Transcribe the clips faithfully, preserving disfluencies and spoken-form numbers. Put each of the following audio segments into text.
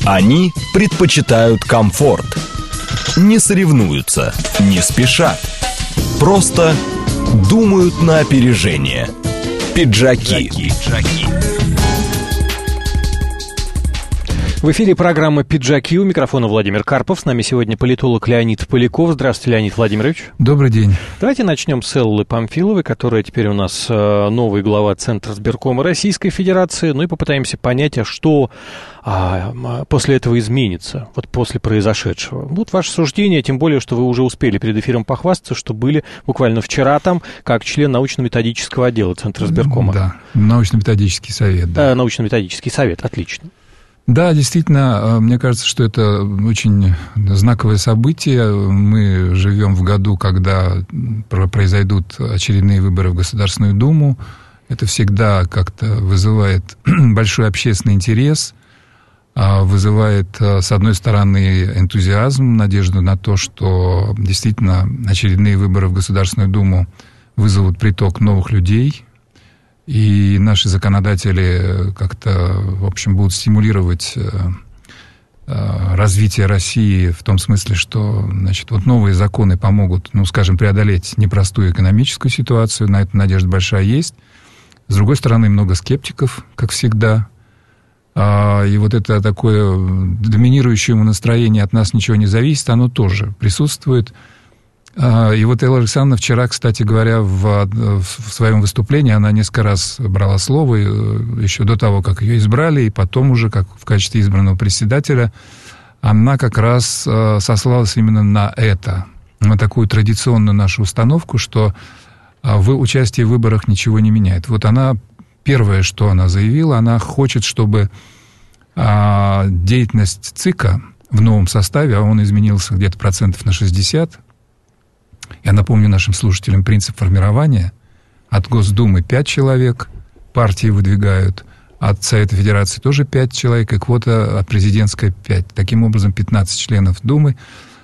Они предпочитают комфорт. Не соревнуются, не спешат. Просто думают на опережение. Пиджаки. Пиджаки. В эфире программа «Пиджаки», у микрофона Владимир Карпов. С нами сегодня политолог Леонид Поляков. Здравствуйте, Леонид Владимирович. Добрый день. Давайте начнем с Эллы Памфиловой, которая теперь у нас новый глава Центра Сберкома Российской Федерации. Ну и попытаемся понять, а что а, после этого изменится, вот после произошедшего. Вот ваше суждение, тем более, что вы уже успели перед эфиром похвастаться, что были буквально вчера там, как член научно-методического отдела Центра Сберкома. Да, научно-методический совет. Да. Да, научно-методический совет, отлично. Да, действительно, мне кажется, что это очень знаковое событие. Мы живем в году, когда произойдут очередные выборы в Государственную Думу. Это всегда как-то вызывает большой общественный интерес, вызывает, с одной стороны, энтузиазм, надежду на то, что действительно очередные выборы в Государственную Думу вызовут приток новых людей. И наши законодатели как-то, в общем, будут стимулировать развитие России в том смысле, что, значит, вот новые законы помогут, ну, скажем, преодолеть непростую экономическую ситуацию. На это надежда большая есть. С другой стороны, много скептиков, как всегда. И вот это такое доминирующее настроение «от нас ничего не зависит», оно тоже присутствует. И вот Элла Александровна вчера, кстати говоря, в, в своем выступлении, она несколько раз брала слово, еще до того, как ее избрали, и потом уже, как в качестве избранного председателя, она как раз сослалась именно на это, на такую традиционную нашу установку, что в участии в выборах ничего не меняет. Вот она, первое, что она заявила, она хочет, чтобы деятельность ЦИКа в новом составе, а он изменился где-то процентов на шестьдесят. Я напомню нашим слушателям принцип формирования. От Госдумы пять человек партии выдвигают, от Совета Федерации тоже пять человек, и квота от президентской пять. Таким образом, пятнадцать членов Думы.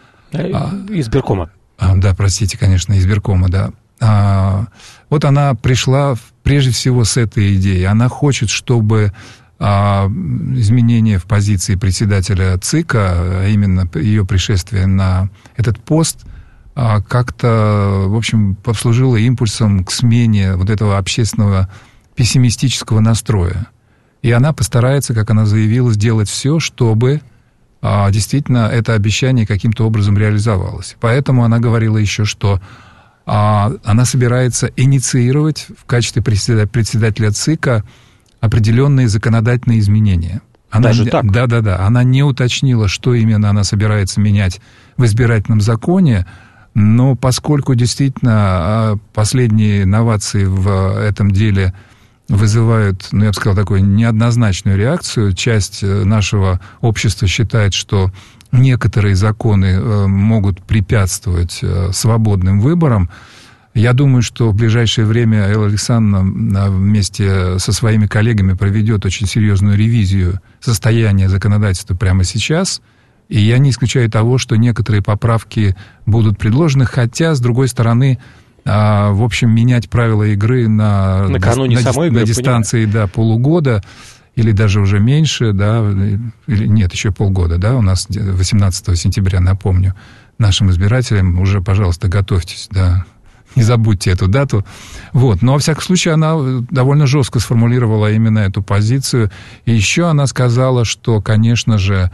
Избиркома. А, да, простите, конечно, избиркома, да. А, вот она пришла прежде всего с этой идеей. Она хочет, чтобы а, изменение в позиции председателя ЦИКа, а именно ее пришествие на этот пост, как-то, в общем, послужило импульсом к смене вот этого общественного пессимистического настроя. И она постарается, как она заявила, сделать все, чтобы а, действительно это обещание каким-то образом реализовалось. Поэтому она говорила еще, что а, она собирается инициировать в качестве председателя ЦИКа определенные законодательные изменения. Она, Даже так? Да, да, да. Она не уточнила, что именно она собирается менять в избирательном законе. Но поскольку действительно последние новации в этом деле вызывают, ну, я бы сказал, такую неоднозначную реакцию, часть нашего общества считает, что некоторые законы могут препятствовать свободным выборам, я думаю, что в ближайшее время Элла Александровна вместе со своими коллегами проведет очень серьезную ревизию состояния законодательства прямо сейчас. И я не исключаю того, что некоторые поправки будут предложены, хотя, с другой стороны, а, в общем, менять правила игры на, Накануне на, самой на, игры, на дистанции да, полугода или даже уже меньше, да, или нет, еще полгода, да, у нас восемнадцатого сентября, напомню, нашим избирателям уже, пожалуйста, готовьтесь, да, не забудьте эту дату. Вот. Но, во всяком случае, она довольно жестко сформулировала именно эту позицию. И еще она сказала, что, конечно же,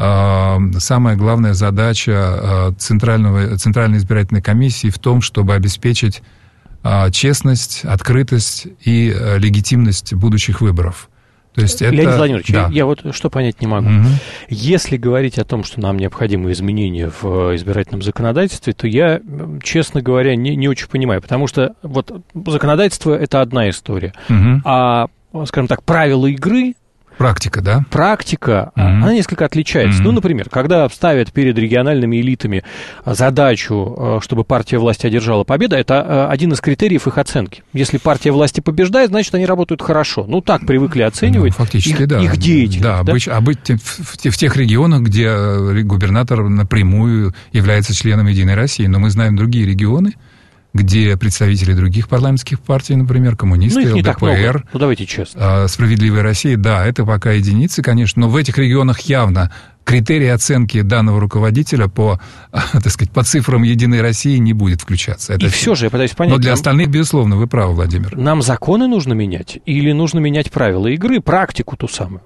самая главная задача Центрального, Центральной избирательной комиссии в том, чтобы обеспечить честность, открытость и легитимность будущих выборов. То есть это... Леонид Владимирович, да. я вот что понять не могу. Угу. Если говорить о том, что нам необходимы изменения в избирательном законодательстве, то я, честно говоря, не, не очень понимаю, потому что вот законодательство – это одна история, угу. а, скажем так, правила игры… Практика, да? Практика, mm-hmm. она несколько отличается. Mm-hmm. Ну, например, когда ставят перед региональными элитами задачу, чтобы партия власти одержала победу, это один из критериев их оценки. Если партия власти побеждает, значит, они работают хорошо. Ну, так привыкли оценивать ну, фактически, их, да. их деятельность. Да, да? Обыч, обыч, в, в тех регионах, где губернатор напрямую является членом «Единой России». Но мы знаем другие регионы, где представители других парламентских партий, например, коммунисты, ну, эл дэ пэ эр, ну, давайте честно. «Справедливая Россия», да, это пока единицы, конечно, но в этих регионах явно критерий оценки данного руководителя по, так сказать, по цифрам «Единой России» не будет включаться. Это и все же, я пытаюсь понять... Но для нам, остальных, безусловно, вы правы, Владимир. Нам законы нужно менять или нужно менять правила игры, практику ту самую?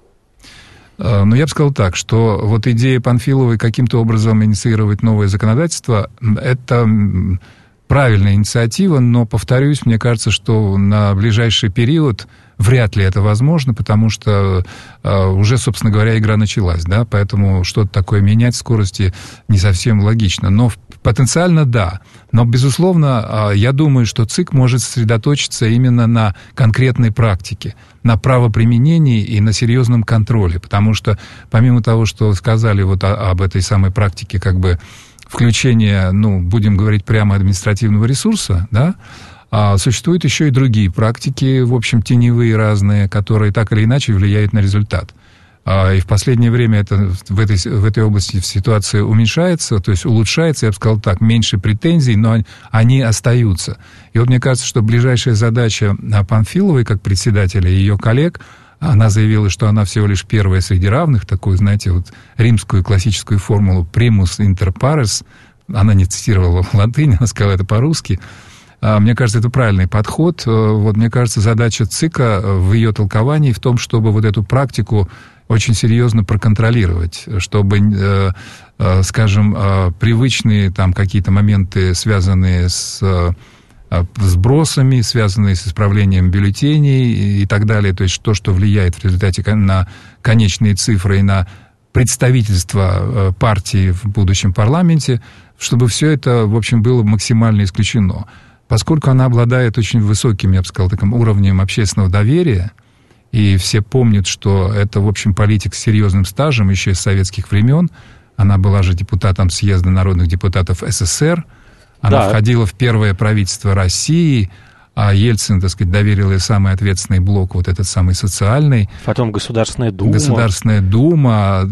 Ну, я бы сказал так, что вот идея Панфиловой каким-то образом инициировать новое законодательство, это правильная инициатива, но, повторюсь, мне кажется, что на ближайший период вряд ли это возможно, потому что э, уже, собственно говоря, игра началась, да, поэтому что-то такое менять в скорости не совсем логично. Но потенциально да. Но, безусловно, э, я думаю, что ЦИК может сосредоточиться именно на конкретной практике, на правоприменении и на серьезном контроле, потому что, помимо того, что сказали вот о, об этой самой практике, как бы включения, ну, будем говорить прямо, административного ресурса, да, а существуют еще и другие практики, в общем, теневые разные, которые так или иначе влияют на результат. И в последнее время это, в, этой, в этой области ситуация уменьшается, то есть улучшается, я бы сказал так, меньше претензий, но они остаются. И вот мне кажется, что ближайшая задача Панфиловой, как председателя, и ее коллег, она заявила, что она всего лишь первая среди равных, такую, знаете, вот римскую классическую формулу «primus inter pares», она не цитировала латынь, она сказала это по-русски. Мне кажется, это правильный подход. Вот, мне кажется, задача ЦИКа в ее толковании в том, чтобы вот эту практику очень серьезно проконтролировать, чтобы, скажем, привычные там какие-то моменты, связанные с сбросами, связанные с исправлением бюллетеней и так далее, то есть то, что влияет в результате на конечные цифры и на представительство партии в будущем парламенте, чтобы все это, в общем, было максимально исключено. Поскольку она обладает очень высоким, я бы сказал, таким уровнем общественного доверия, и все помнят, что это, в общем, политик с серьезным стажем еще из советских времен, она была же депутатом съезда народных депутатов эс эс эс эр, она да. входила в первое правительство России, а Ельцин, так сказать, доверил ей самый ответственный блок, вот этот самый социальный. Потом Государственная Дума. Государственная Дума,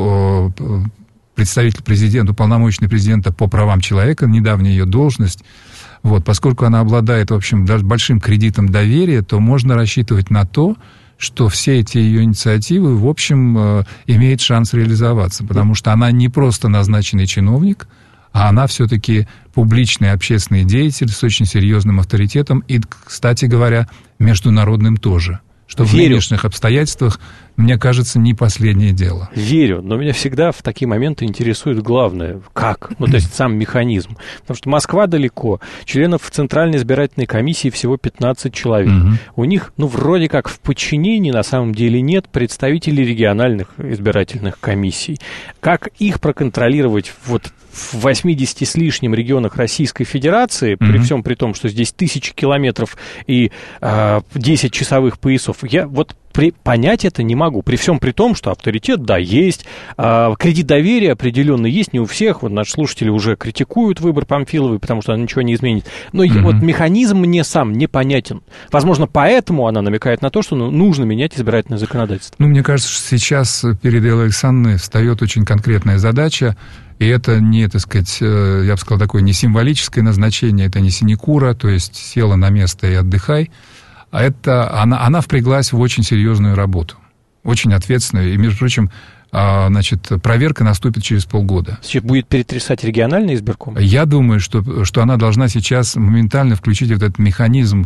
представитель президента, уполномоченный президента по правам человека, недавняя ее должность. Вот, поскольку она обладает, в общем, даже большим кредитом доверия, то можно рассчитывать на то, что все эти ее инициативы, в общем, э, имеют шанс реализоваться, потому что она не просто назначенный чиновник, а она все-таки публичный общественный деятель с очень серьезным авторитетом и, кстати говоря, международным тоже. Что Верю. В нынешних обстоятельствах, мне кажется, не последнее дело. Верю, но меня всегда в такие моменты интересует главное, как, ну, то есть сам механизм. Потому что Москва далеко, членов Центральной избирательной комиссии всего пятнадцать человек. Угу. У них, ну, вроде как в подчинении на самом деле нет представителей региональных избирательных комиссий. Как их проконтролировать вот в восьмидесяти с лишним регионах Российской Федерации, mm-hmm. при всем при том, что здесь тысячи километров и э, десять часовых поясов, я вот при, понять это не могу. При всем при том, что авторитет, да, есть, э, кредит доверия определенно есть, не у всех. Вот наши слушатели уже критикуют выбор Панфиловой, потому что она ничего не изменит. Но mm-hmm. вот механизм мне сам непонятен. Возможно, поэтому она намекает на то, что ну, нужно менять избирательное законодательство. Ну, мне кажется, что сейчас перед Эллой Александровной встает очень конкретная задача. И это не, так сказать, я бы сказал, такое не символическое назначение, это не синекура, то есть села на место и отдыхай, а это она, она впряглась в очень серьезную работу, очень ответственную, и, между прочим, значит, проверка наступит через полгода. Сейчас будет перетрясать региональный избирком? Я думаю, что, что она должна сейчас моментально включить вот этот механизм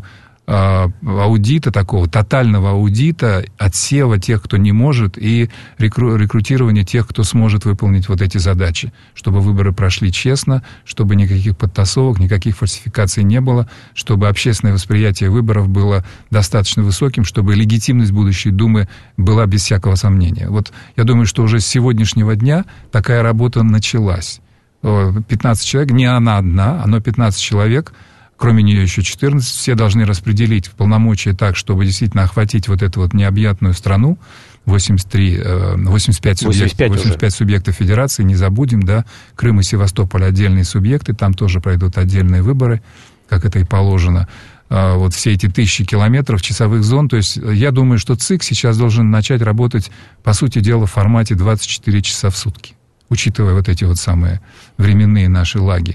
аудита, такого тотального аудита, отсева тех, кто не может, и рекру- рекрутирования тех, кто сможет выполнить вот эти задачи, чтобы выборы прошли честно, чтобы никаких подтасовок, никаких фальсификаций не было, чтобы общественное восприятие выборов было достаточно высоким, чтобы легитимность будущей Думы была без всякого сомнения. Вот я думаю, что уже с сегодняшнего дня такая работа началась. пятнадцать человек, не она одна, но пятнадцать человек, кроме нее еще четырнадцать, все должны распределить полномочия так, чтобы действительно охватить вот эту вот необъятную страну, восемьдесят три, восемьдесят пять, восемьдесят пять, восемьдесят пять субъектов федерации, не забудем, да, Крым и Севастополь отдельные субъекты, там тоже пройдут отдельные выборы, как это и положено. Вот все эти тысячи километров часовых зон, то есть я думаю, что ЦИК сейчас должен начать работать, по сути дела, в формате двадцать четыре часа в сутки, учитывая вот эти вот самые временные наши лаги.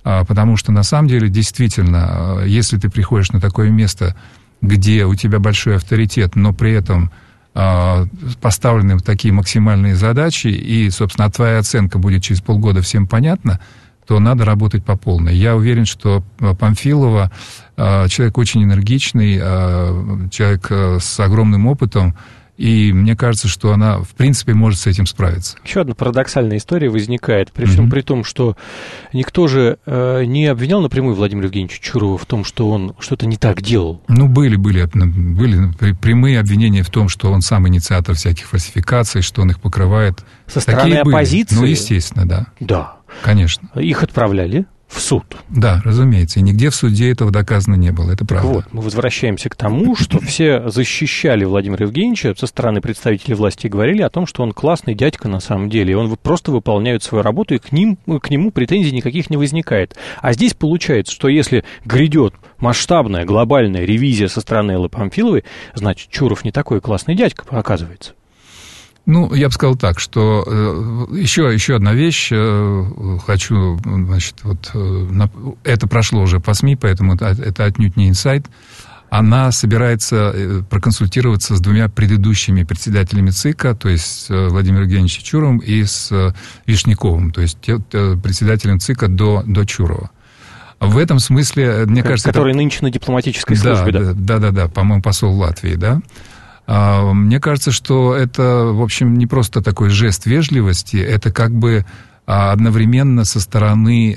Потому что, на самом деле, действительно, если ты приходишь на такое место, где у тебя большой авторитет, но при этом поставлены такие максимальные задачи, и, собственно, твоя оценка будет через полгода всем понятна, то надо работать по полной. Я уверен, что Памфилова человек очень энергичный, человек с огромным опытом, и мне кажется, что она, в принципе, может с этим справиться. Еще одна парадоксальная история возникает, при всем mm-hmm. при том, что никто же э, не обвинял напрямую Владимира Евгеньевича Чурова в том, что он что-то не так делал. Ну, были, были, были прямые обвинения в том, что он сам инициатор всяких фальсификаций, что он их покрывает. Со стороны Такие оппозиции? Были. Ну, естественно, да. Да. Конечно. Их отправляли в суд. Да, разумеется. И нигде в суде этого доказано не было. Это правда. Вот, мы возвращаемся к тому, что все защищали Владимира Евгеньевича со стороны представителей власти и говорили о том, что он классный дядька на самом деле, и он просто выполняет свою работу, и к, ним, к нему претензий никаких не возникает. А здесь получается, что если грядет масштабная, глобальная ревизия со стороны Эллы Памфиловой, значит, Чуров не такой классный дядька, оказывается. Ну, я бы сказал так, что э, еще, еще одна вещь, э, хочу, значит, вот, э, на, это прошло уже по СМИ, поэтому это, это отнюдь не инсайд. Она собирается э, проконсультироваться с двумя предыдущими председателями ЦИКа, то есть э, Владимиром Евгеньевичем Чуровым и с э, Вишняковым, то есть э, председателем ЦИКа до, до Чурова. В этом смысле, мне как, кажется... Который это... нынче на дипломатической службе, да? Да, да, да, да, по-моему, посол Латвии, да. Мне кажется, что это, в общем, не просто такой жест вежливости, это как бы одновременно со стороны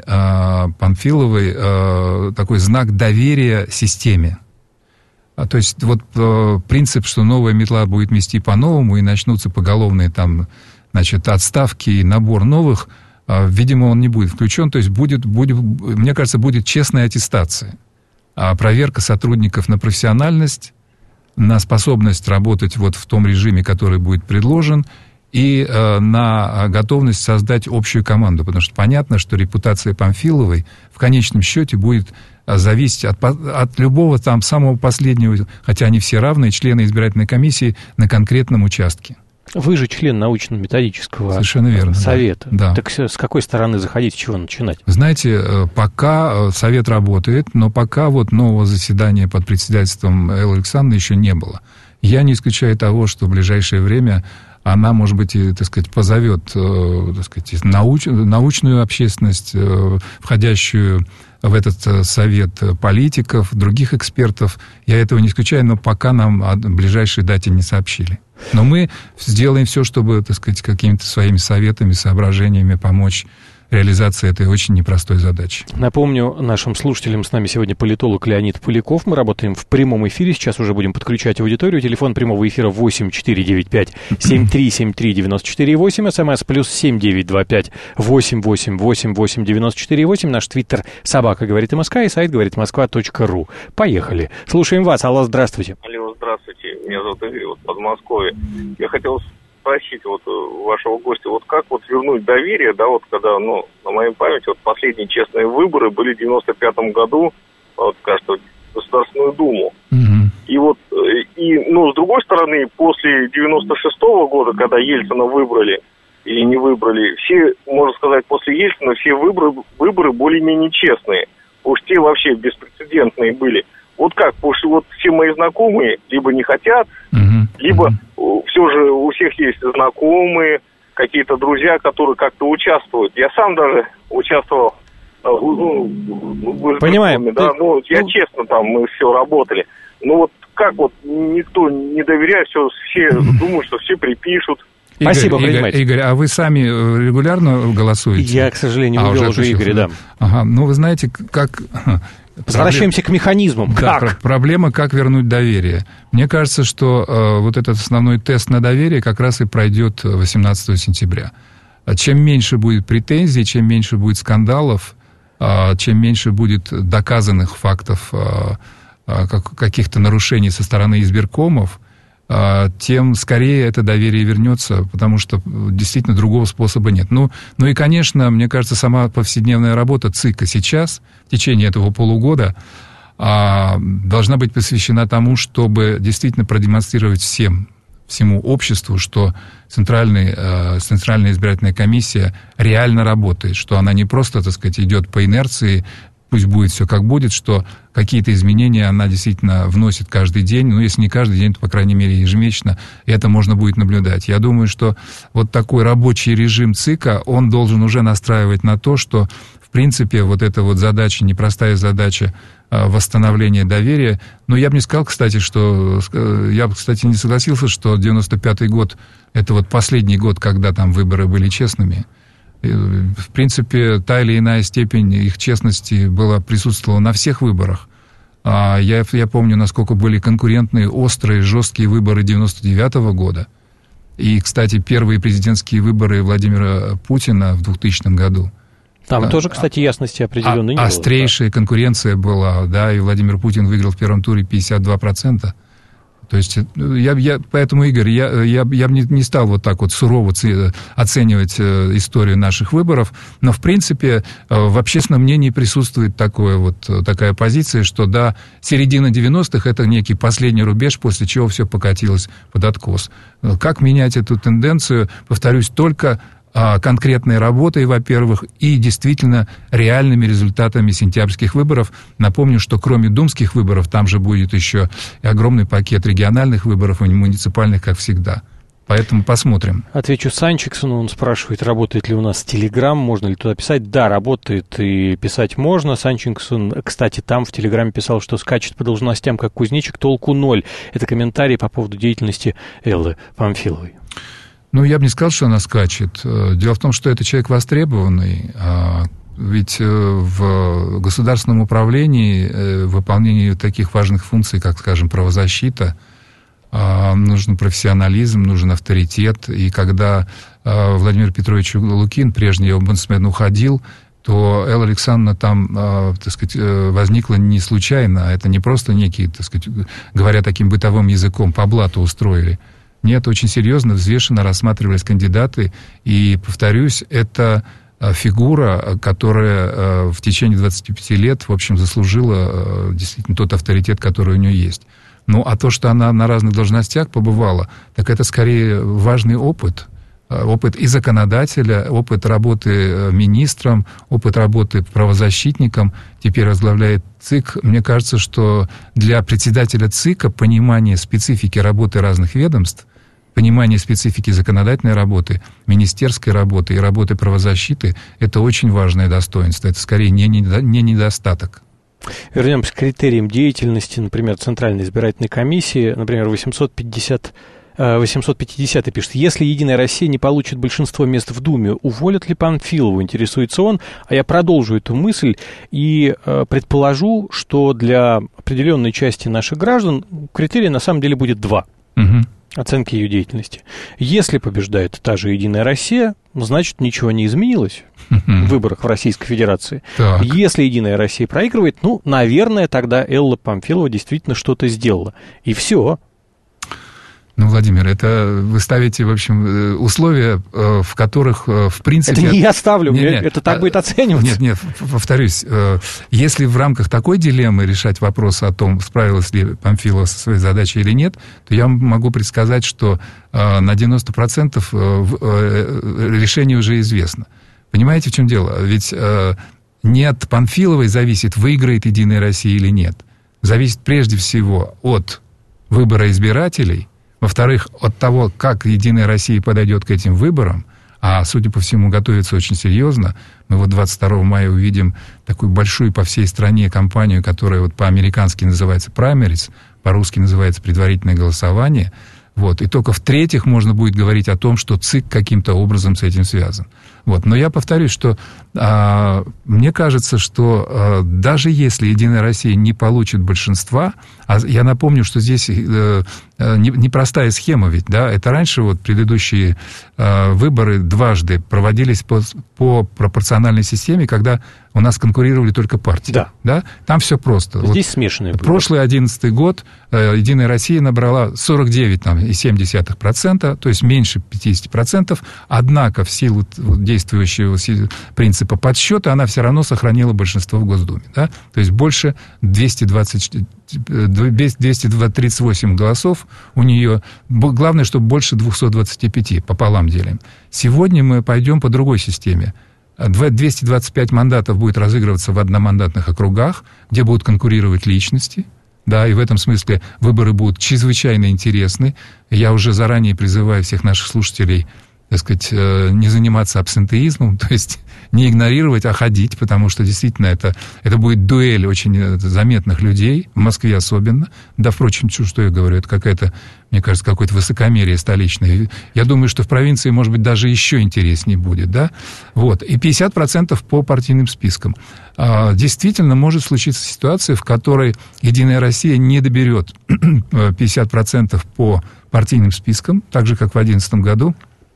Памфиловой такой знак доверия системе. То есть вот принцип, что новая метла будет мести по-новому и начнутся поголовные там, значит, отставки и набор новых, видимо, он не будет включен. То есть будет, будет, мне кажется, будет честная аттестация, проверка сотрудников на профессиональность, на способность работать вот в том режиме, который будет предложен, и э, на готовность создать общую команду. Потому что понятно, что репутация Памфиловой в конечном счете будет зависеть от, от любого там самого последнего, хотя они все равные, члена избирательной комиссии на конкретном участке. Вы же член научно-методического Совершенно верно, совета. Да. Так с какой стороны заходить, с чего начинать? Знаете, пока совет работает, но пока вот нового заседания под председательством Эллы Александровны еще не было. Я не исключаю того, что в ближайшее время она, может быть, и, так сказать, позовет, так сказать, науч, научную общественность, входящую в этот совет политиков, других экспертов. Я этого не исключаю, но пока нам о ближайшей дате не сообщили. Но мы сделаем все, чтобы, так сказать, какими-то своими советами, соображениями помочь реализации этой очень непростой задачи. Напомню нашим слушателям, с нами сегодня политолог Леонид Поляков. Мы работаем в прямом эфире. Сейчас уже будем подключать аудиторию. Телефон прямого эфира восемь четыре девять пять семь три семь три девять четыре восемь. СМС плюс семь девять два пять восемь восемь восемь восемь девять четыре восемь. Наш твиттер собака говорит МСК и сайт говорит москва точка ру. Поехали. Слушаем вас. Алло, здравствуйте. Алло, здравствуйте. Меня зовут Игорь, вот Подмосковье. Я хотел спросить вот вашего гостя, вот как вот вернуть доверие, да, вот когда, ну, на моей памяти, вот последние честные выборы были в девяносто пятом году, вот, кажется, в Государственную Думу. Mm-hmm. И вот, и, ну, с другой стороны, после девяносто шестого года, когда Ельцина выбрали или не выбрали, все, можно сказать, после Ельцина все выборы, выборы более-менее честные. Уж те вообще беспрецедентные были. Вот как, потому что вот все мои знакомые либо не хотят, uh-huh. либо uh-huh. все же у всех есть знакомые, какие-то друзья, которые как-то участвуют. Я сам даже участвовал ну, в Понимаем. Да, Ты... ну, я ну... честно, там мы все работали. Ну вот как вот никто не доверяет, все, все uh-huh. думают, что все припишут. Игорь, Спасибо, Игорь, Игорь, а вы сами регулярно голосуете? Я, к сожалению, а, увел уже Игоря, да. Ага, ну вы знаете, как... Возвращаемся Проблем... к механизмам. Да, как? Проблема, как вернуть доверие. Мне кажется, что э, вот этот основной тест на доверие как раз и пройдет восемнадцатого сентября. Чем меньше будет претензий, чем меньше будет скандалов, э, чем меньше будет доказанных фактов э, э, как, каких-то нарушений со стороны избиркомов, э, тем скорее это доверие вернется, потому что действительно другого способа нет. Ну, ну и, конечно, мне кажется, сама повседневная работа ЦИКа сейчас, в течение этого полугода, а, должна быть посвящена тому, чтобы действительно продемонстрировать всем, всему обществу, что Центральный а, Центральная избирательная комиссия реально работает, что она не просто, так сказать, идет по инерции, пусть будет все как будет, что какие-то изменения она действительно вносит каждый день, ну, если не каждый день, то, по крайней мере, ежемесячно, и это можно будет наблюдать. Я думаю, что вот такой рабочий режим ЦИКа, он должен уже настраивать на то, что, в принципе, вот эта вот задача, непростая задача восстановления доверия, но я бы не сказал, кстати, что, я бы, кстати, не согласился, что девяносто пятый год, это вот последний год, когда там выборы были честными. В принципе, та или иная степень их честности была, присутствовала на всех выборах. Я, я помню, насколько были конкурентные, острые, жесткие выборы девяносто девятого года. И, кстати, первые президентские выборы Владимира Путина в двухтысячном году. Там да. тоже, кстати, ясности определенной а, не было. Острейшая да? конкуренция была, да, и Владимир Путин выиграл в первом туре пятьдесят два процента. То есть, я, я, поэтому, Игорь, я, я, я бы не, не стал вот так вот сурово оценивать историю наших выборов, но, в принципе, в общественном мнении присутствует такое вот, такая позиция, что, да, середина девяностых – это некий последний рубеж, после чего все покатилось под откос. Как менять эту тенденцию, повторюсь, только конкретной работой, во-первых, и действительно реальными результатами сентябрьских выборов. Напомню, что кроме думских выборов, там же будет еще и огромный пакет региональных выборов и муниципальных, как всегда. Поэтому посмотрим. Отвечу Санчиксону, он спрашивает, работает ли у нас Телеграм, можно ли туда писать. Да, работает и писать можно. Санчиксон, кстати, там в Телеграме писал, что скачет по должностям, как кузнечик, толку ноль. Это комментарий по поводу деятельности Эллы Памфиловой. Ну, я бы не сказал, что она скачет. Дело в том, что это человек востребованный. Ведь в государственном управлении, в выполнении таких важных функций, как, скажем, правозащита, нужен профессионализм, нужен авторитет. И когда Владимир Петрович Лукин, прежний омбудсмен, уходил, то Элла Александровна там, так сказать, возникла не случайно. Это не просто некие, так сказать, говоря таким бытовым языком, по блату устроили. Нет, очень серьезно, взвешенно рассматривались кандидаты. И, повторюсь, это фигура, которая в течение двадцати пяти лет, в общем, заслужила действительно тот авторитет, который у нее есть. Ну, а то, что она на разных должностях побывала, так это скорее важный опыт. Опыт и законодателя, опыт работы министром, опыт работы правозащитником. Теперь возглавляет ЦИК. Мне кажется, что для председателя ЦИКа понимание специфики работы разных ведомств, понимание специфики законодательной работы, министерской работы и работы правозащиты – это очень важное достоинство. Это скорее не, не недостаток. Вернемся к критериям деятельности, например, Центральной избирательной комиссии. Например, восемьсот пятьдесят восемьсот пятидесятый пишет, если «Единая Россия» не получит большинство мест в Думе, уволят ли Памфилову, интересуется он. А я продолжу эту мысль и э, предположу, что для определенной части наших граждан критерий на самом деле будет два. Угу. Оценки ее деятельности. Если побеждает та же «Единая Россия», значит, ничего не изменилось в выборах в Российской Федерации. Так. Если «Единая Россия» проигрывает, ну, наверное, тогда Элла Памфилова действительно что-то сделала. И все. Ну, Владимир, это вы ставите, в общем, условия, в которых, в принципе... Это не я ставлю, нет, нет, это так а, будет оцениваться. Нет, нет, повторюсь, если в рамках такой дилеммы решать вопрос о том, справилась ли Памфилова со своей задачей или нет, то я могу предсказать, что на девяносто процентов решение уже известно. Понимаете, в чем дело? Ведь не от Памфиловой зависит, выиграет «Единая Россия» или нет. Зависит прежде всего от выбора избирателей. Во-вторых, от того, как «Единая Россия» подойдет к этим выборам, а, судя по всему, готовится очень серьезно. Мы вот двадцать второго мая увидим такую большую по всей стране кампанию, которая вот по-американски называется «праймерис», по-русски называется «предварительное голосование». Вот. И только в-третьих можно будет говорить о том, что ЦИК каким-то образом с этим связан. Вот. Но я повторюсь, что а, мне кажется, что а, даже если «Единая Россия» не получит большинства, а я напомню, что здесь а, не, непростая схема ведь, да, это раньше вот предыдущие а, выборы дважды проводились по, по пропорциональной системе, когда у нас конкурировали только партии. Да. Да? Там все просто. Здесь вот смешанные выборы. Прошлый одиннадцатый год а, «Единая Россия» набрала сорок девять целых семь десятых процента, то есть меньше пятьдесят процентов, однако в силу действующего принципа подсчета она все равно сохранила большинство в Госдуме. Да? То есть больше двести двадцать, двести тридцать восемь голосов у нее. Главное, чтобы больше двести двадцать пять пополам самом деле. Сегодня мы пойдем по другой системе. двести двадцать пять мандатов будет разыгрываться в одномандатных округах, где будут конкурировать личности. Да, и в этом смысле выборы будут чрезвычайно интересны. Я уже заранее призываю всех наших слушателей, так сказать, не заниматься абсентеизмом, то есть не игнорировать, а ходить, потому что действительно это, это будет дуэль очень заметных людей, в Москве особенно. Да, впрочем, что я говорю, это какая-то, мне кажется, какое-то высокомерие столичное. Я думаю, что в провинции, может быть, даже еще интереснее будет, да. Вот. И пятьдесят процентов по партийным спискам. Действительно, может случиться ситуация, в которой «Единая Россия» не доберет пятьдесят процентов по партийным спискам, так же, как в две тысячи одиннадцатом году.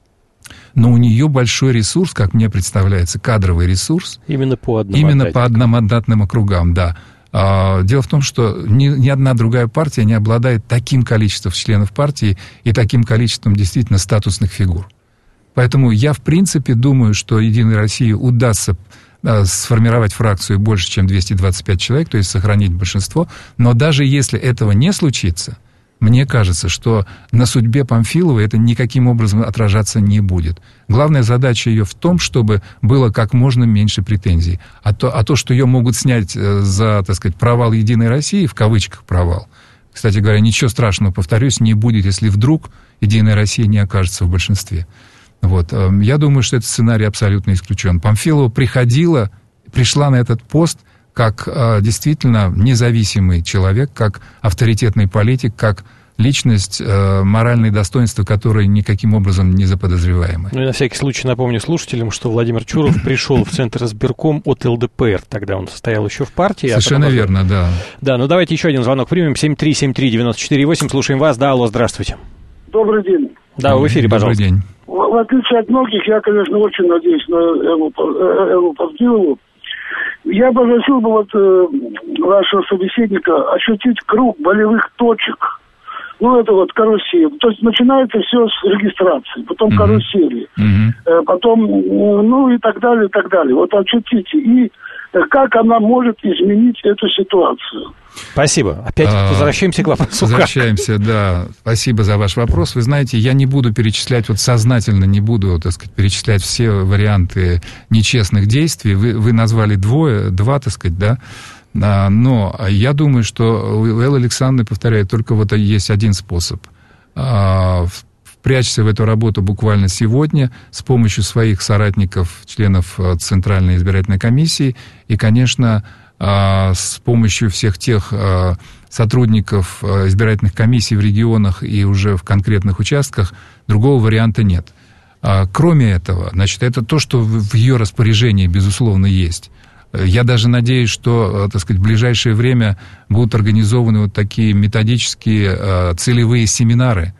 Но у нее большой ресурс, как мне представляется, кадровый ресурс. Именно по одномандатным. Именно по одномандатным округам, да. Дело в том, что ни, ни одна другая партия не обладает таким количеством членов партии и таким количеством действительно статусных фигур. Поэтому я, в принципе, думаю, что «Единой России» удастся сформировать фракцию больше, чем двести двадцать пять человек, то есть сохранить большинство. Но даже если этого не случится, мне кажется, что на судьбе Памфиловой это никаким образом отражаться не будет. Главная задача ее в том, чтобы было как можно меньше претензий. А то, а то что ее могут снять за, так сказать, провал «Единой России», в кавычках провал, кстати говоря, ничего страшного, повторюсь, не будет, если вдруг «Единая Россия» не окажется в большинстве. Вот. Я думаю, что этот сценарий абсолютно исключен. Памфилова приходила, пришла на этот пост как э, действительно независимый человек, как авторитетный политик, как личность, э, моральные достоинства, которые никаким образом не заподозреваемы. Ну и на всякий случай напомню слушателям, что Владимир Чуров пришел в Центр избирком от эл дэ пэ эр. Тогда он состоял еще в партии. Совершенно а верно, да. Да, ну давайте еще один звонок примем. семь три семь три девять четыре восемь. Слушаем вас. Да, алло, здравствуйте. Добрый день. Да, в эфире, пожалуйста. Добрый день. В, в отличие от многих, я, конечно, очень надеюсь на Эллу, Эллу Памфилову. Я попросил бы вот э, вашего собеседника ощутить круг болевых точек. Ну, это вот карусель. То есть начинается все с регистрации, потом mm-hmm. карусели, mm-hmm. Э, потом, э, ну и так далее, и так далее. Вот ощутите. И э, как она может изменить эту ситуацию. Спасибо. Опять а, возвращаемся к вопросу. Возвращаемся, да. Спасибо за ваш вопрос. Вы знаете, я не буду перечислять, вот сознательно не буду, так сказать, перечислять все варианты нечестных действий. Вы, вы назвали двое, два, так сказать, да. А, но я думаю, что у Эллы Александровны, повторяю, только вот есть один способ. А, впрячься в эту работу буквально сегодня с помощью своих соратников, членов Центральной избирательной комиссии и, конечно, с помощью всех тех сотрудников избирательных комиссий в регионах и уже в конкретных участках, другого варианта нет. Кроме этого, значит, это то, что в ее распоряжении, безусловно, есть. Я даже надеюсь, что, так сказать, в ближайшее время будут организованы вот такие методические целевые семинары.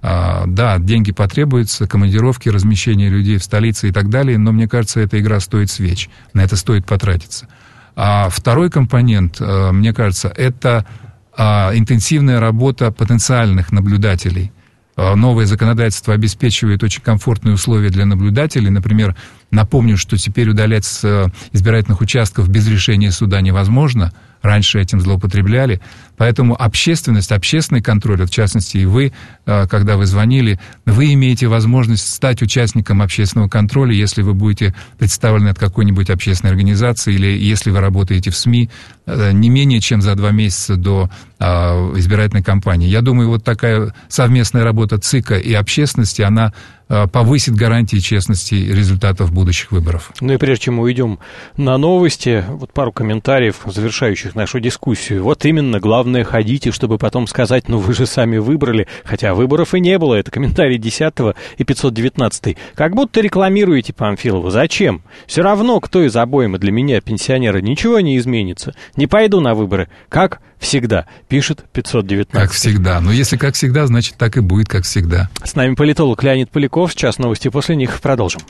Да, деньги потребуются, командировки, размещение людей в столице и так далее, но мне кажется, эта игра стоит свеч, на это стоит потратиться. А второй компонент, мне кажется, это интенсивная работа потенциальных наблюдателей. Новое законодательство обеспечивает очень комфортные условия для наблюдателей. Например, напомню, что теперь удалять с избирательных участков без решения суда невозможно. Раньше этим злоупотребляли. Поэтому общественность, общественный контроль, в частности, и вы, когда вы звонили, вы имеете возможность стать участником общественного контроля, если вы будете представлены от какой-нибудь общественной организации или если вы работаете в СМИ не менее чем за два месяца до избирательной кампании. Я думаю, вот такая совместная работа ЦИКа и общественности, она повысит гарантии честности результатов будущих выборов. Ну и прежде чем мы уйдем на новости, вот пару комментариев, завершающих нашу дискуссию. Вот именно, главное, ходите, чтобы потом сказать, ну вы же сами выбрали, хотя выборов и не было. Это комментарий десятого и пятьсот девятнадцатый. Как будто рекламируете Памфилову. Зачем? Все равно, кто из обоймы для меня, пенсионера, ничего не изменится. Не пойду на выборы. Как всегда, пишет пятьсот девятнадцатый. Как всегда. Но если как всегда, значит так и будет, как всегда. С нами политолог Леонид Поляков. Сейчас новости, после них продолжим.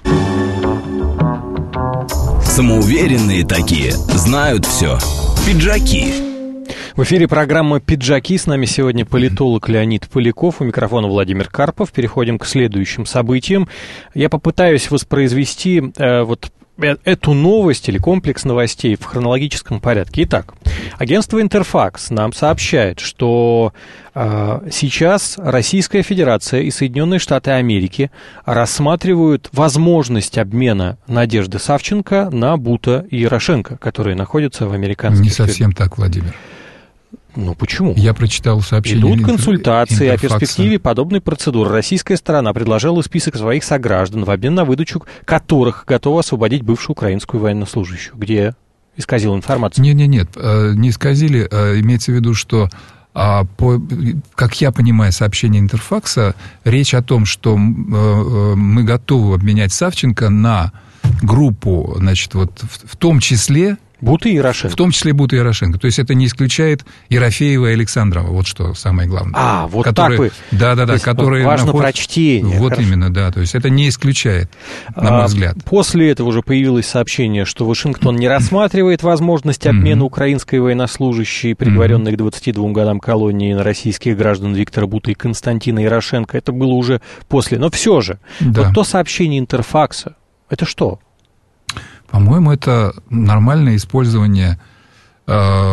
Самоуверенные такие, знают все. Пиджаки. В эфире программа «Пиджаки». С нами сегодня политолог Леонид Поляков. У микрофона Владимир Карпов. Переходим к следующим событиям. Я попытаюсь воспроизвести э, вот эту новость или комплекс новостей в хронологическом порядке. Итак, агентство «Интерфакс» нам сообщает, что э, сейчас Российская Федерация и Соединенные Штаты Америки рассматривают возможность обмена Надежды Савченко на Бута и Ярошенко, которые находятся в американских... Не совсем так, Владимир. Ну, почему? Я прочитал сообщение... Идут консультации Интерфакса. о перспективе подобной процедуры. Российская сторона предложила список своих сограждан в обмен на выдачу которых готова освободить бывшую украинскую военнослужащую. Где исказил информацию? Нет, нет, нет, не исказили. Имеется в виду, что, по, как я понимаю сообщение Интерфакса, речь о том, что мы готовы обменять Савченко на группу, значит, вот в, в том числе... Бута и Ярошенко. В том числе Бута и Ярошенко. То есть это не исключает Ерофеева и Александрова. Вот что самое главное. А, вот которые, так вы. Да, да, да. Которые важно наход... прочтение. Вот Хорошо. именно, да. То есть это не исключает, на мой а, взгляд. После этого уже появилось сообщение, что Вашингтон не рассматривает возможность обмена mm-hmm. украинской военнослужащей, приговоренной mm-hmm. к двадцати двум годам колонии, на российских граждан Виктора Бута и Константина Ярошенко. Это было уже после. Но все же, да. вот то сообщение Интерфакса, это что? По-моему, это нормальное использование э,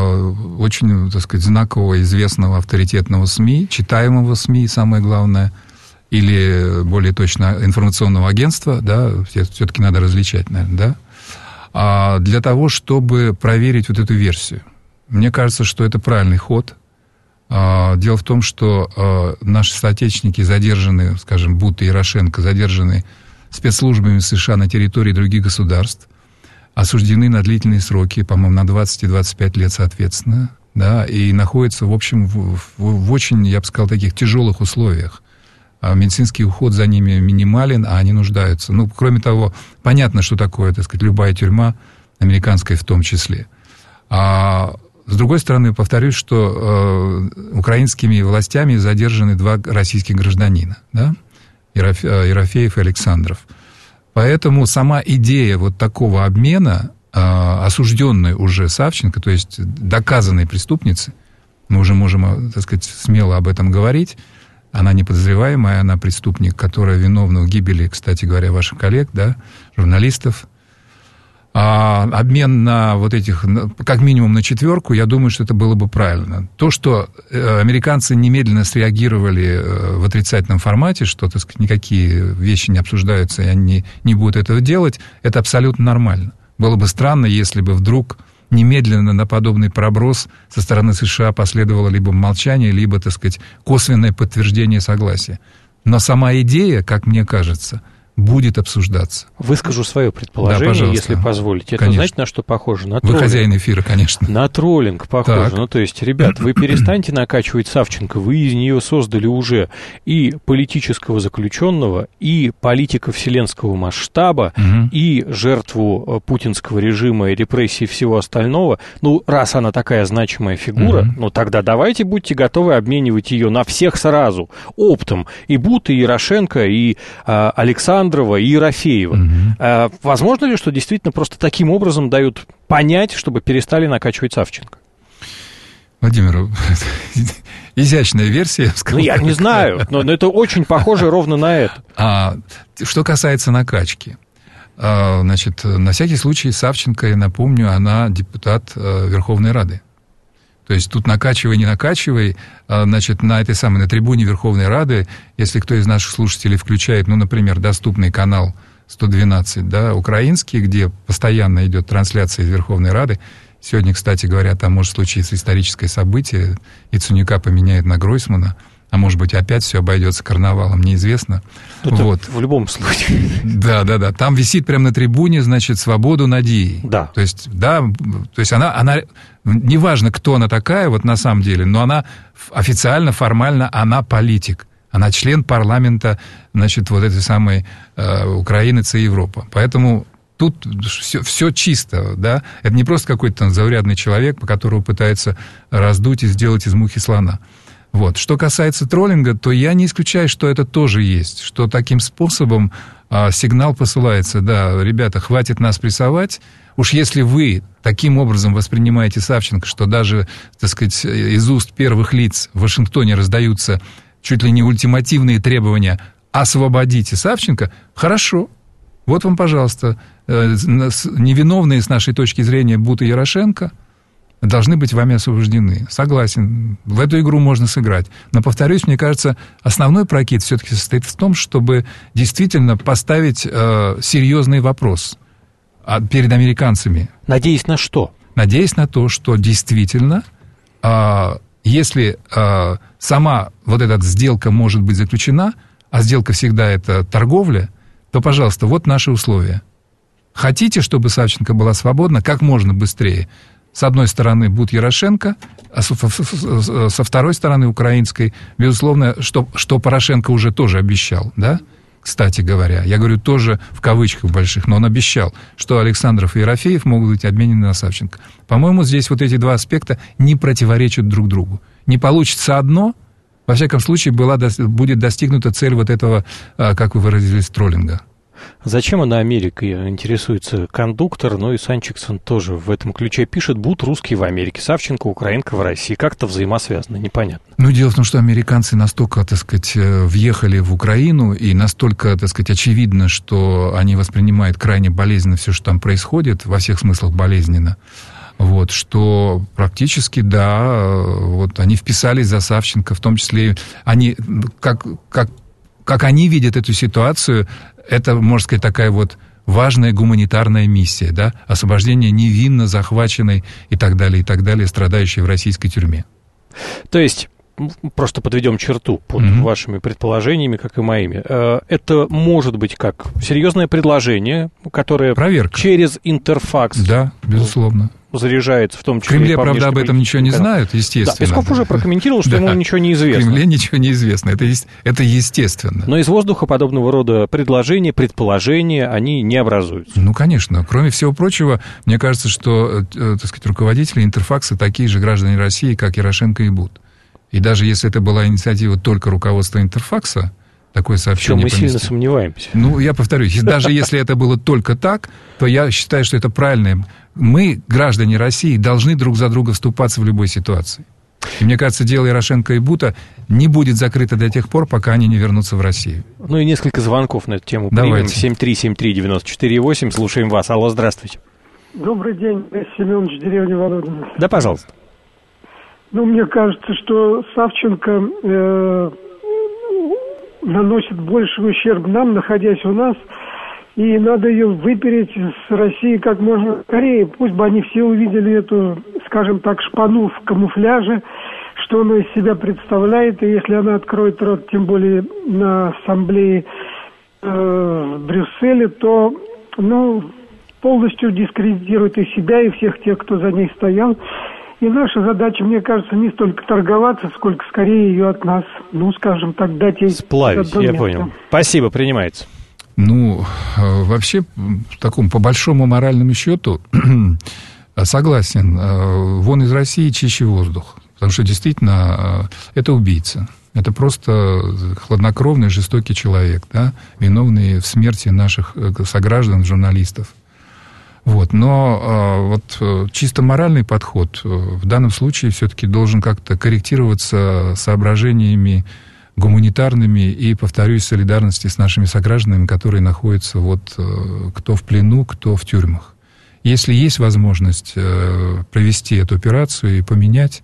очень, так сказать, знакового, известного, авторитетного СМИ, читаемого СМИ, самое главное, или, более точно, информационного агентства, да, все-таки надо различать, наверное, да, а для того, чтобы проверить вот эту версию. Мне кажется, что это правильный ход. А, дело в том, что а, наши соотечественники задержаны, скажем, Бута и Ярошенко, задержаны спецслужбами США на территории других государств, осуждены на длительные сроки, по-моему, на двадцать и двадцать пять лет соответственно, да, и находятся, в общем, в, в, в очень, я бы сказал, таких тяжелых условиях. А медицинский уход за ними минимален, а они нуждаются. Ну, кроме того, понятно, что такое, так сказать, любая тюрьма, американская в том числе. А с другой стороны, повторюсь, что э, украинскими властями задержаны два российских гражданина, да, Ероф, Ерофеев и Александров. Поэтому сама идея вот такого обмена, э, осужденной уже Савченко, то есть доказанной преступницы, мы уже можем, так сказать, смело об этом говорить, она не подозреваемая, она преступник, которая виновна в гибели, кстати говоря, ваших коллег, да, журналистов. А обмен на вот этих, как минимум на четверку, я думаю, что это было бы правильно. То, что американцы немедленно среагировали в отрицательном формате, что, так сказать, никакие вещи не обсуждаются, и они не будут этого делать, это абсолютно нормально. Было бы странно, если бы вдруг немедленно на подобный проброс со стороны США последовало либо молчание, либо, так сказать, косвенное подтверждение согласия. Но сама идея, как мне кажется, будет обсуждаться. Выскажу свое предположение, да, если позволите. Это, конечно, знаете, на что похоже? На троллинг. Вы хозяин эфира, конечно. На троллинг похоже. Так. Ну, то есть, ребят, вы перестаньте накачивать Савченко, вы из нее создали уже и политического заключенного, и политика вселенского масштаба, угу. и жертву путинского режима и репрессий всего остального. Ну, раз она такая значимая фигура, угу. ну, тогда давайте будьте готовы обменивать ее на всех сразу, оптом. И Бута, и Ярошенко, и а, Александр, и Ерофеева. Угу. А, возможно ли, что действительно просто таким образом дают понять, чтобы перестали накачивать Савченко? Владимир, изящная версия, я бы сказал. Ну, я не знаю, но, но это очень похоже ровно на это. А, что касается накачки, а, значит, на всякий случай Савченко, я напомню, она депутат а, Верховной Рады. То есть тут накачивай, не накачивай, значит, на этой самой, на трибуне Верховной Рады, если кто из наших слушателей включает, ну, например, доступный канал сто двенадцать, да, украинский, где постоянно идет трансляция из Верховной Рады. Сегодня, кстати говоря, там может случиться историческое событие, Яценюка поменяет на Гройсмана, а может быть, опять все обойдется карнавалом, неизвестно. Это вот. В любом случае. Да, да, да. Там висит прямо на трибуне, значит, «Свободу Надии». Да. То есть, да, то есть она, она, неважно, кто она такая, вот на самом деле, но она официально, формально, она политик. Она член парламента, значит, вот этой самой э, Украины, ЦИ Европа. Поэтому тут все, все чисто, да. Это не просто какой-то там заурядный человек, по которому пытаются раздуть и сделать из мухи слона. Вот. Что касается троллинга, то я не исключаю, что это тоже есть, что таким способом а, сигнал посылается, да, ребята, хватит нас прессовать, уж если вы таким образом воспринимаете Савченко, что даже, так сказать, из уст первых лиц в Вашингтоне раздаются чуть ли не ультимативные требования «освободите Савченко», хорошо, Вот вам, пожалуйста, невиновные с нашей точки зрения Бут и Ярошенко должны быть вами освобождены. Согласен, в эту игру можно сыграть. Но, повторюсь, мне кажется, основной прокид все-таки состоит в том, чтобы действительно поставить э, серьезный вопрос перед американцами. Надеясь на что? Надеясь на то, что действительно, э, если э, сама вот эта сделка может быть заключена, а сделка всегда это торговля, то, пожалуйста, вот наши условия. Хотите, чтобы Савченко была свободна как можно быстрее? С одной стороны, Бут Ярошенко, а со второй стороны, украинской, безусловно, что, что Порошенко уже тоже обещал, да, кстати говоря. Я говорю тоже в кавычках больших, но он обещал, что Александров и Ерофеев могут быть обменены на Савченко. По-моему, здесь вот эти два аспекта не противоречат друг другу. Не получится одно, во всяком случае, была, будет достигнута цель вот этого, как вы выразились, троллинга. Зачем она Америкой интересуется? Кондуктор, ну и Санчиксон тоже в этом ключе пишет: Бут русский в Америке, Савченко украинка в России. Как-то взаимосвязано, непонятно. Ну, дело в том, что американцы настолько, так сказать, въехали в Украину, и настолько, так сказать, очевидно, что они воспринимают крайне болезненно все, что там происходит, во всех смыслах болезненно, вот, что практически, да, вот они вписались за Савченко, в том числе, они, как, как, как они видят эту ситуацию, это, можно сказать, такая вот важная гуманитарная миссия, да, освобождение невинно захваченной и так далее, и так далее, страдающей в российской тюрьме. То есть, просто подведем черту под mm-hmm. вашими предположениями, как и моими. Это может быть как серьезное предложение, которое проверка через интерфакс, да, безусловно, заряжается, в том числе... В Кремле, правда, об этом ничего не знают, естественно. Да, Песков уже прокомментировал, что да. ему ничего не известно. В Кремле ничего не известно, это, это естественно. Но из воздуха подобного рода предложения, предположения, они не образуются. Ну, конечно. Кроме всего прочего, мне кажется, что, так сказать, руководители Интерфакса такие же граждане России, как Ярошенко и Бут. И даже если это была инициатива только руководства Интерфакса, такое сообщение мы поместить. Сильно сомневаемся. Ну, я повторюсь, даже если это было только так, то я считаю, что это правильно. Мы, граждане России, должны друг за друга вступаться в любой ситуации. И мне кажется, дело Ярошенко и Бута не будет закрыто до тех пор, пока они не вернутся в Россию. Ну и несколько звонков на эту тему примем. семь три семь три девять четыре восемь. Слушаем вас. Алло, здравствуйте. Добрый день, Семенович, деревня Володина. Да, пожалуйста. Ну, мне кажется, что Савченко э, наносит больший ущерб нам, находясь у нас, и надо ее выпереть с России как можно скорее. Пусть бы они все увидели эту, скажем так, шпану в камуфляже, что она из себя представляет, и если она откроет рот, тем более на ассамблее э, в Брюсселе, то, ну, полностью дискредитирует и себя, и всех тех, кто за ней стоял. И наша задача, мне кажется, не столько торговаться, сколько скорее ее от нас, ну, скажем так, дать ей... Сплавить, я место. Понял. Спасибо, принимается. Ну, вообще, в таком, по большому моральному счету, согласен, вон из России чище воздух. Потому что, действительно, это убийца. Это просто хладнокровный, жестокий человек, да, виновный в смерти наших сограждан, журналистов. Вот, но вот чисто моральный подход в данном случае все-таки должен как-то корректироваться соображениями гуманитарными и, повторюсь, солидарности с нашими согражданами, которые находятся вот кто в плену, кто в тюрьмах. Если есть возможность провести эту операцию и поменять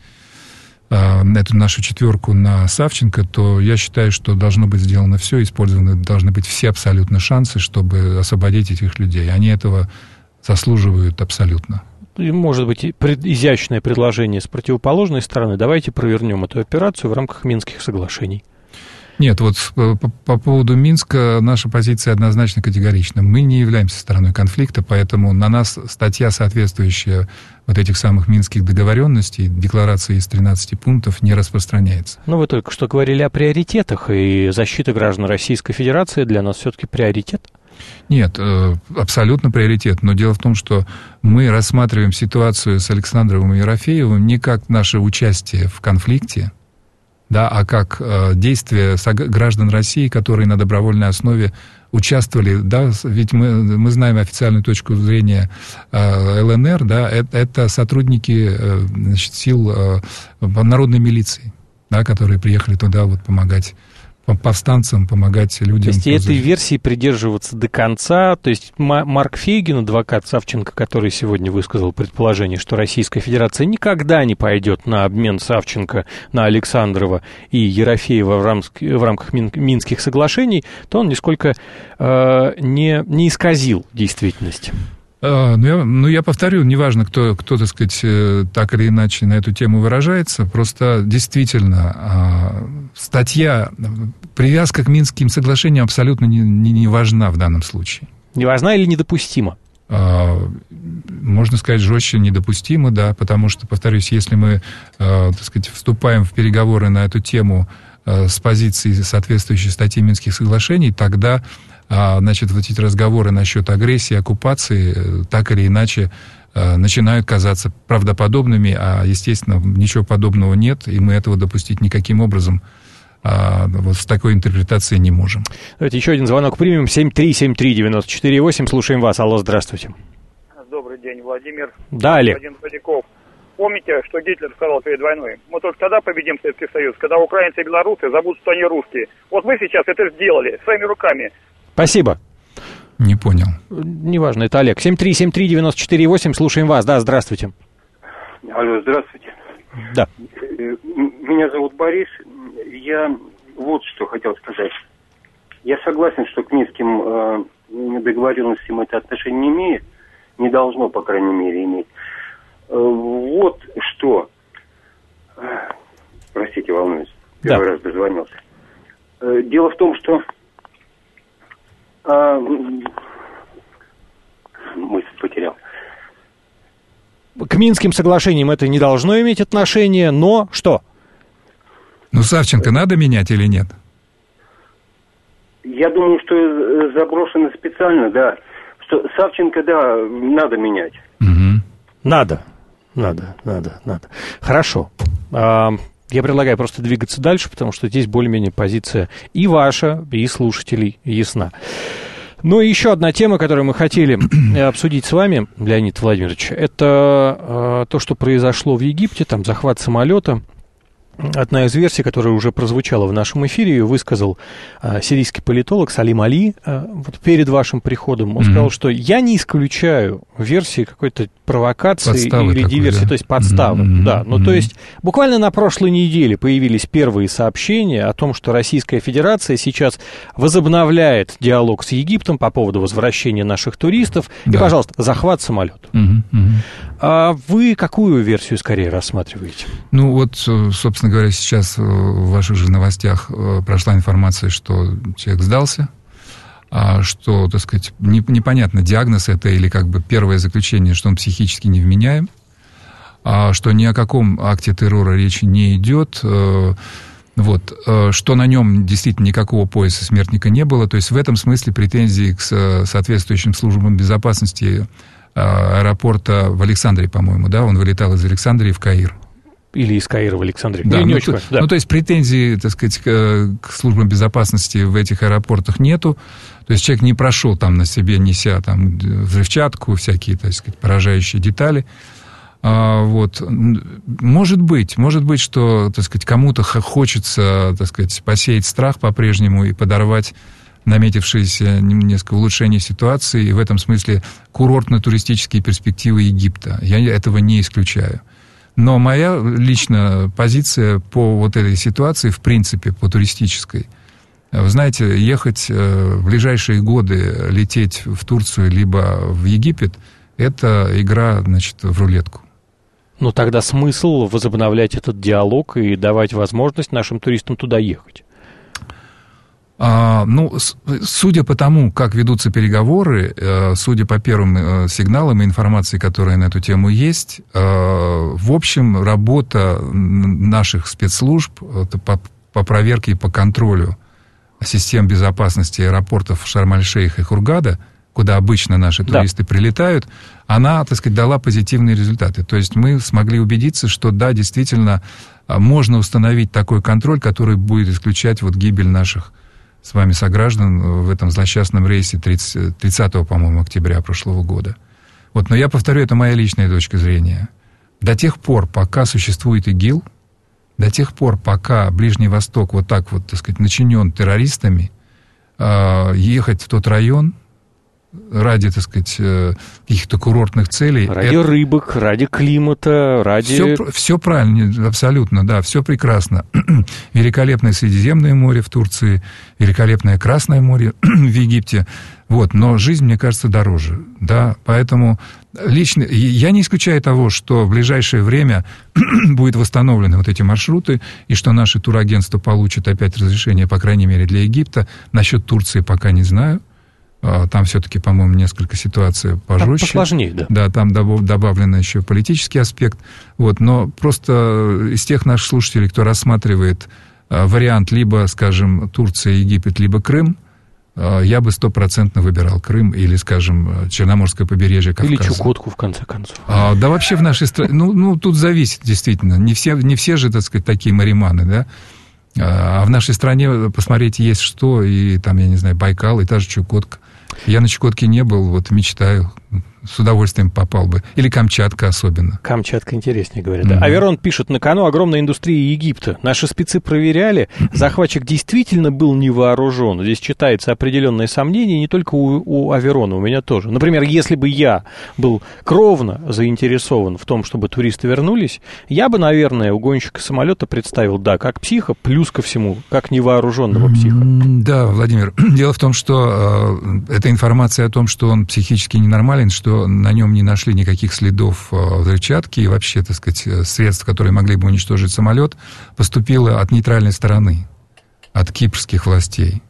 эту нашу четверку на Савченко, то я считаю, что должно быть сделано все, использованы должны быть все абсолютно шансы, чтобы освободить этих людей. Они этого заслуживают абсолютно. Может быть, изящное предложение с противоположной стороны. Давайте провернем эту операцию в рамках Минских соглашений. Нет, вот по, по поводу Минска наша позиция однозначно категорична. Мы не являемся стороной конфликта, поэтому на нас статья, соответствующая вот этих самых минских договоренностей, декларации из тринадцати пунктов, не распространяется. Ну, вы только что говорили о приоритетах, и защита граждан Российской Федерации для нас все-таки приоритет? Нет, абсолютно приоритет. Но дело в том, что мы рассматриваем ситуацию с Александровым и Ерофеевым не как наше участие в конфликте, да, а как действия граждан России, которые на добровольной основе участвовали, да, ведь мы, мы знаем официальную точку зрения эл эн эр, да, это, это сотрудники, значит, сил народной милиции, да, которые приехали туда вот помогать повстанцам, помогать людям. То есть этой версии придерживаться до конца, то есть Марк Фейгин, адвокат Савченко, который сегодня высказал предположение, что Российская Федерация никогда не пойдет на обмен Савченко на Александрова и Ерофеева в, рам... в рамках Мин... Минских соглашений, то он нисколько э, не, не исказил действительность. Uh, ну, я, ну, я повторю, неважно, кто, кто, так сказать, так или иначе на эту тему выражается, просто действительно uh, статья, привязка к Минским соглашениям абсолютно не, не, не важна в данном случае. Не важна или недопустима? Uh, можно сказать, жестче недопустимо, да, потому что, повторюсь, если мы, uh, так сказать, вступаем в переговоры на эту тему uh, с позиции соответствующей статьи Минских соглашений, тогда А, значит, вот эти разговоры насчет агрессии, оккупации, так или иначе, э, начинают казаться правдоподобными, а, естественно, ничего подобного нет, и мы этого допустить никаким образом а, вот с такой интерпретацией не можем. Давайте еще один звонок примем. семь три семь три девять четыре восемь. Слушаем вас. Алло, здравствуйте. Добрый день, Владимир. Да, Олег. Господин Поляков. Помните, что Гитлер сказал перед войной? Мы только тогда победим Советский Союз, когда украинцы и белорусы забудут, что они русские. Вот вы сейчас это сделали своими руками. Спасибо. Не понял. Неважно, это Олег. семь три семь три девять четыре восемь, слушаем вас. Да, здравствуйте. Алло, здравствуйте. Да. Меня зовут Борис. Я вот что хотел сказать. Я согласен, что к Минским э, договоренностям это отношение не имеет. Не должно, по крайней мере, иметь. Э, вот что. Простите, волнуюсь. Первый да. раз дозвонился. Э, дело в том, что А, мысль потерял. К Минским соглашениям это не должно иметь отношения, но что? Ну, Савченко надо менять или нет? Я думаю, что заброшено специально, да. Что Савченко, да, надо менять. Угу. Надо, надо, надо, надо. Хорошо. А... Я предлагаю просто двигаться дальше, потому что здесь более-менее позиция и ваша, и слушателей ясна. Ну и еще одна тема, которую мы хотели обсудить с вами, Леонид Владимирович, это э, то, что произошло в Египте, там захват самолета. Одна из версий, которая уже прозвучала в нашем эфире, ее высказал э, сирийский политолог Салим Али э, вот перед вашим приходом. Он mm-hmm. сказал, что я не исключаю версии какой-то провокации подставы или такой, диверсии, да? То есть подставы. Mm-hmm. Да. Ну, mm-hmm. то есть буквально на прошлой неделе появились первые сообщения о том, что Российская Федерация сейчас возобновляет диалог с Египтом по поводу возвращения наших туристов. Да. И, пожалуйста, захват самолета. Mm-hmm. Mm-hmm. А вы какую версию скорее рассматриваете? Ну, вот, собственно говоря, сейчас в ваших же новостях прошла информация, что человек сдался, что, так сказать, непонятно, диагноз это или как бы первое заключение, что он психически невменяем, что ни о каком акте террора речи не идет, вот, что на нем действительно никакого пояса смертника не было. То есть в этом смысле претензии к соответствующим службам безопасности аэропорта в Александрии, по-моему, да, он вылетал из Александрии в Каир. Или из Каира в Александрию. Да, не, не ну, очень то, да. ну, то есть претензий, так сказать, к, к службам безопасности в этих аэропортах нету. То есть человек не прошел там на себе, неся там взрывчатку, всякие, так сказать, поражающие детали. А, вот. Может быть, может быть, что, так сказать, кому-то хочется, так сказать, посеять страх по-прежнему и подорвать наметившееся несколько улучшение ситуации, и в этом смысле курортно-туристические перспективы Египта. Я этого не исключаю. Но моя личная позиция по вот этой ситуации, в принципе, по туристической, вы знаете, ехать в ближайшие годы, лететь в Турцию либо в Египет, это игра, значит, в рулетку. Ну, тогда смысл возобновлять этот диалог и давать возможность нашим туристам туда ехать? А, ну, с, судя по тому, как ведутся переговоры, э, судя по первым э, сигналам и информации, которая на эту тему есть, э, в общем, работа наших спецслужб это по, по проверке и по контролю систем безопасности аэропортов Шарм-эль-Шейха и Хургада, куда обычно наши туристы да. прилетают, она, так сказать, дала позитивные результаты. То есть мы смогли убедиться, что да, действительно, можно установить такой контроль, который будет исключать вот гибель наших с вами сограждан в этом злосчастном рейсе тридцатого, по-моему, октября прошлого года. Вот, но я повторю, это моя личная точка зрения. До тех пор, пока существует ИГИЛ, До тех пор, пока Ближний Восток вот так вот, так сказать, начинен террористами, ехать в тот район ради, так сказать, каких-то курортных целей... Ради это... рыбок, ради климата, ради... Все, все правильно, абсолютно, да, все прекрасно. Великолепное Средиземное море в Турции, великолепное Красное море в Египте. Вот, но жизнь, мне кажется, дороже, да, поэтому лично я не исключаю того, что в ближайшее время будут восстановлены вот эти маршруты, и что наши турагентства получат опять разрешение, по крайней мере, для Египта. Насчет Турции пока не знаю. Там все-таки, по-моему, несколько ситуаций пожестче. Там посложнее, да. Да, там добавлен еще политический аспект. Вот, но просто из тех наших слушателей, кто рассматривает вариант либо, скажем, Турция, Египет, либо Крым, я бы стопроцентно выбирал Крым или, скажем, Черноморское побережье Кавказа. Или Чукотку, в конце концов. А, да вообще в нашей стране... Ну, ну, тут зависит, действительно. Не все, не все же, так сказать, такие мариманы, да? А в нашей стране, посмотрите, есть что, и там, я не знаю, Байкал, и та же Чукотка. Я на Чукотке не был, вот мечтаю, с удовольствием попал бы. Или Камчатка особенно. Камчатка интереснее, говорят. Mm-hmm. Да. Аверон пишет, на кону огромная индустрия Египта. Наши спецы проверяли, захватчик действительно был не вооружен. Здесь читается определенное сомнение, не только у, у Аверона, у меня тоже. Например, если бы я был кровно заинтересован в том, чтобы туристы вернулись, я бы, наверное, угонщика самолета представил, да, как психа, плюс ко всему, как невооруженного психа. Mm-hmm. Да, Владимир, дело в том, что э, эта информация о том, что он психически ненормален, что на нем не нашли никаких следов взрывчатки и вообще, так сказать, средств, которые могли бы уничтожить самолет, поступила от нейтральной стороны, от кипрских властей,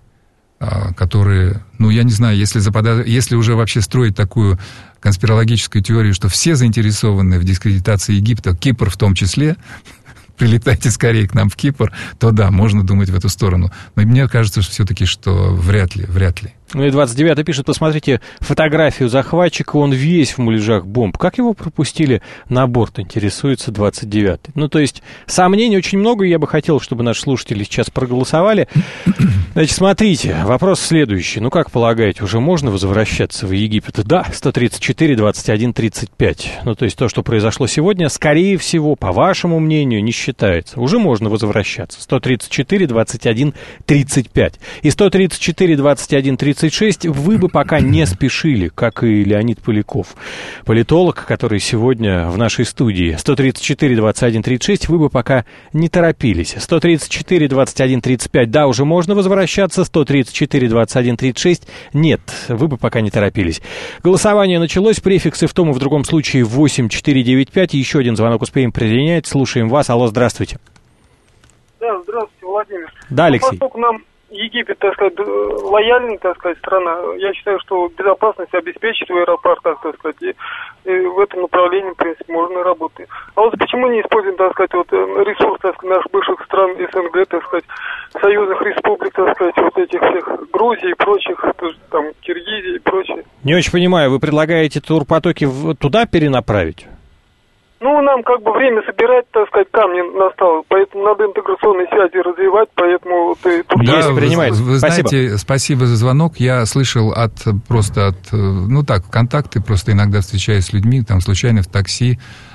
которые, ну, я не знаю, если, запода... если уже вообще строить такую конспирологическую теорию, что все заинтересованы в дискредитации Египта, Кипр в том числе, прилетайте скорее к нам в Кипр, то да, можно думать в эту сторону. Но мне кажется, что все-таки, что вряд ли, вряд ли. Ну и двадцать девятый пишет, посмотрите фотографию захватчика, он весь в муляжах бомб. Как его пропустили на борт, интересуется двадцать девятый. Ну, то есть, сомнений очень много, и я бы хотел, чтобы наши слушатели сейчас проголосовали. Значит, смотрите, вопрос следующий. Ну, как полагаете, уже можно возвращаться в Египет? Да, сто тридцать четыре, двадцать один, тридцать пять. Ну, то есть, то, что произошло сегодня, скорее всего, по вашему мнению, не считается. Уже можно возвращаться. сто тридцать четыре, двадцать один, тридцать пять. И сто тридцать четыре, двадцать один, тридцать шесть вы бы пока не спешили, как и Леонид Поляков, политолог, который сегодня в нашей студии. сто тридцать четыре, двадцать один, тридцать шесть вы бы пока не торопились. сто тридцать четыре, двадцать один, тридцать пять да, уже можно возвращаться. сто тридцать четыре, двадцать один, тридцать шесть нет, вы бы пока не торопились. Голосование началось, префиксы в том и в другом случае восемь четыре девять пять. Еще один звонок успеем принять. Слушаем вас. Алло, здравствуйте. Да, здравствуйте, Владимир. Да, Алексей. Поскольку нам Египет, так сказать, лояльный, так сказать, страна, я считаю, что безопасность обеспечит в аэропортах, так сказать, и, и в этом направлении, в принципе, можно работать. А вот почему не используем, так сказать, вот ресурс, так сказать, наших бывших стран СНГ, так сказать, союзных республик, так сказать, вот этих всех Грузии и прочих, там, Киргизии и прочее. Не очень понимаю, вы предлагаете турпотоки туда перенаправить? Ну, нам как бы время собирать, так сказать, камни настало, поэтому надо интеграционные связи развивать, поэтому... Ты... Да, вы, вы знаете, спасибо за звонок. Я слышал от, просто от, ну так, контакты, просто иногда встречаюсь с людьми, там, случайно в такси.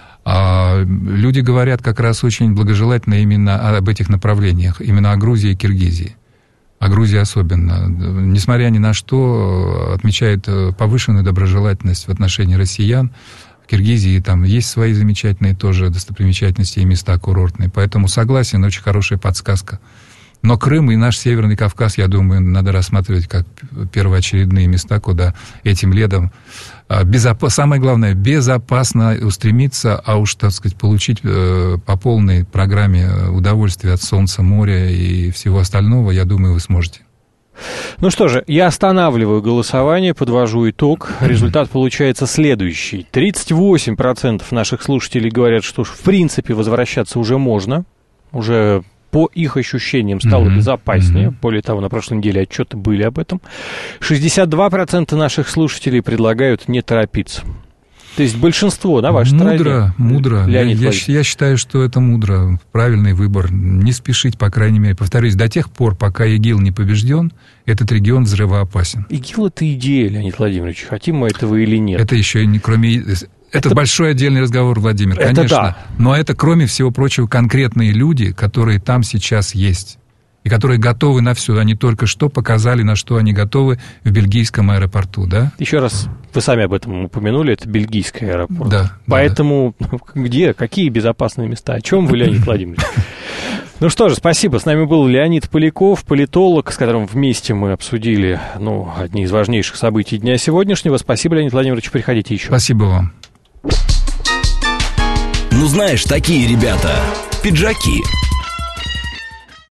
А люди говорят как раз очень благожелательно именно об этих направлениях, именно о Грузии и Киргизии. А Грузия особенно. Несмотря ни на что, отмечает повышенную доброжелательность в отношении россиян. В Киргизии там есть свои замечательные тоже достопримечательности и места курортные. Поэтому согласен, очень хорошая подсказка. Но Крым и наш Северный Кавказ, я думаю, надо рассматривать как первоочередные места, куда этим летом, безоп... самое главное, безопасно устремиться, а уж, так сказать, получить по полной программе удовольствие от солнца, моря и всего остального, я думаю, вы сможете. Ну что же, я останавливаю голосование, подвожу итог. Результат получается следующий. тридцать восемь процентов наших слушателей говорят, что в принципе возвращаться уже можно. Уже по их ощущениям стало mm-hmm. безопаснее. Mm-hmm. Более того, на прошлой неделе отчеты были об этом. шестьдесят два процента наших слушателей предлагают не торопиться. То есть большинство, да, ваше Мудро, мудро. Леонид я, я, я считаю, что это мудро, правильный выбор. Не спешить, по крайней мере. Повторюсь, до тех пор, пока ИГИЛ не побежден, этот регион взрывоопасен. ИГИЛ — это идея, Леонид Владимирович, хотим мы этого или нет. Это еще не кроме... Это, это большой отдельный разговор, Владимир, это конечно. Да. Но это, кроме всего прочего, конкретные люди, которые там сейчас есть. И которые готовы на все. Они только что показали, на что они готовы в бельгийском аэропорту, да? Еще раз, вы сами об этом упомянули, это бельгийский аэропорт. Да. Поэтому да, да. где, какие безопасные места? О чем вы, Леонид Владимирович? Ну что же, спасибо. С нами был Леонид Поляков, политолог, с которым вместе мы обсудили, ну, одни из важнейших событий дня сегодняшнего. Спасибо, Леонид Владимирович, приходите еще. Спасибо вам. Ну, знаешь, такие ребята, пиджаки.